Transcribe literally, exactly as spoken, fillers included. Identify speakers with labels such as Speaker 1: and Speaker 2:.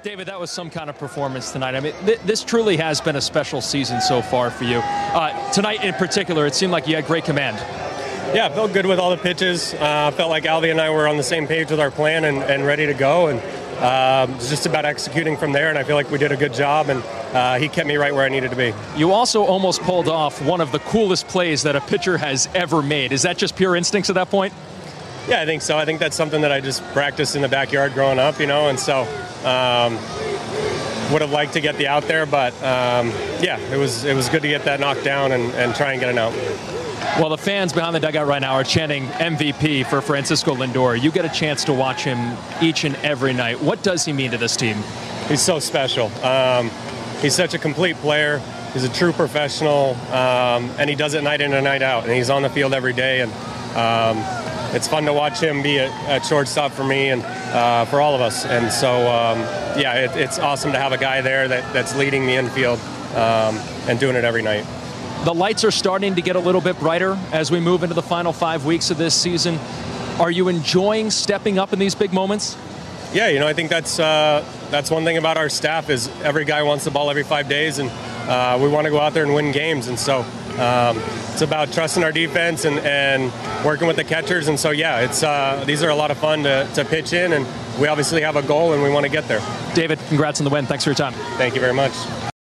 Speaker 1: David, that was some kind of performance tonight. I mean, th- this truly has been a special season so far for you. Uh, tonight in particular, it seemed like you had great command.
Speaker 2: Yeah, felt good with all the pitches. Uh, felt like Alvy and I were on the same page with our plan and, and ready to go. And um, it's just about executing from there. And I feel like we did a good job. And uh, he kept me right where I needed to be.
Speaker 1: You also almost pulled off one of the coolest plays that a pitcher has ever made. Is that just pure instincts at that point?
Speaker 2: Yeah, I think so. I think that's something that I just practiced in the backyard growing up, you know. And so um, would have liked to get the out there. But, um, yeah, it was it was good to get that knocked down and, and try and get an out.
Speaker 1: Well, the fans behind the dugout right now are chanting M V P for Francisco Lindor. You get a chance to watch him each and every night. What does he mean to this team?
Speaker 2: He's so special. Um, he's such a complete player. He's a true professional, um, and he does it night in and night out. And he's on the field every day. And um, it's fun to watch him be at, at shortstop for me and uh, for all of us. And so, um, yeah, it, it's awesome to have a guy there that, that's leading the infield um, and doing it every night.
Speaker 1: The lights are starting to get a little bit brighter as we move into the final five weeks of this season. Are you enjoying stepping up in these big moments?
Speaker 2: Yeah, you know, I think that's uh, that's one thing about our staff is every guy wants the ball every five days, and uh, we want to go out there and win games. And so um, it's about trusting our defense and, and working with the catchers. And so, yeah, it's uh, these are a lot of fun to, to pitch in, and we obviously have a goal, and we want to get there.
Speaker 1: David, congrats on the win. Thanks for your time.
Speaker 2: Thank you very much.